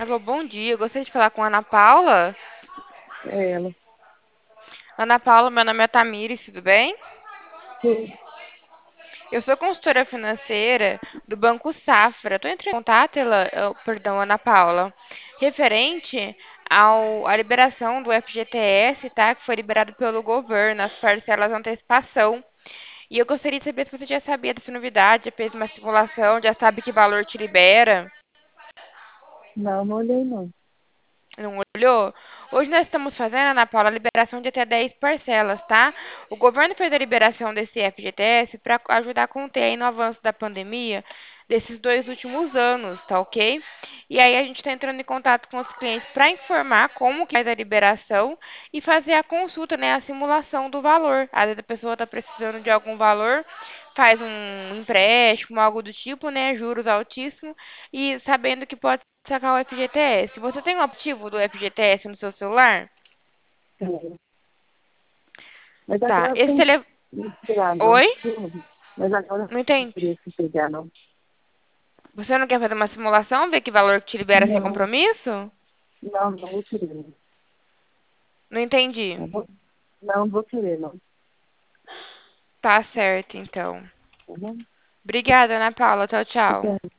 Alô, bom dia. Eu gostaria de falar com a Ana Paula. É ela. Ana Paula, meu nome é Tamires, tudo bem? Sim. Eu sou consultora financeira do Banco Safra. Estou entrando em contato, perdão, Ana Paula, referente à liberação do FGTS, tá? Que foi liberado pelo governo, as parcelas de antecipação. E eu gostaria de saber se você já sabia dessa novidade, já fez uma simulação, já sabe que valor te libera. Não, não olhei não. Não olhou? Hoje nós estamos fazendo, Ana Paula, a liberação de até 10 parcelas, tá? O governo fez a liberação desse FGTS para ajudar a conter aí no avanço da pandemia desses 2 últimos anos, tá ok? E aí a gente está entrando em contato com os clientes para informar como que faz a liberação e fazer a consulta, né, a simulação do valor. Às vezes a pessoa está precisando de algum valor, faz um empréstimo, algo do tipo, né, juros altíssimos, e sabendo que pode sacar o FGTS. Você tem o aplicativo do FGTS no seu celular? É. Mas Tá. agora Esse tem telefone. que pegar não. Oi? Mas agora Não não entendi. teria que pegar não. Você não quer fazer uma simulação, ver que valor que te libera sem Não, compromisso? não vou querer. Não. Não entendi. Não vou querer não. Tá certo, então. Tá bom? Obrigada, Ana Paula. Tchau, tchau.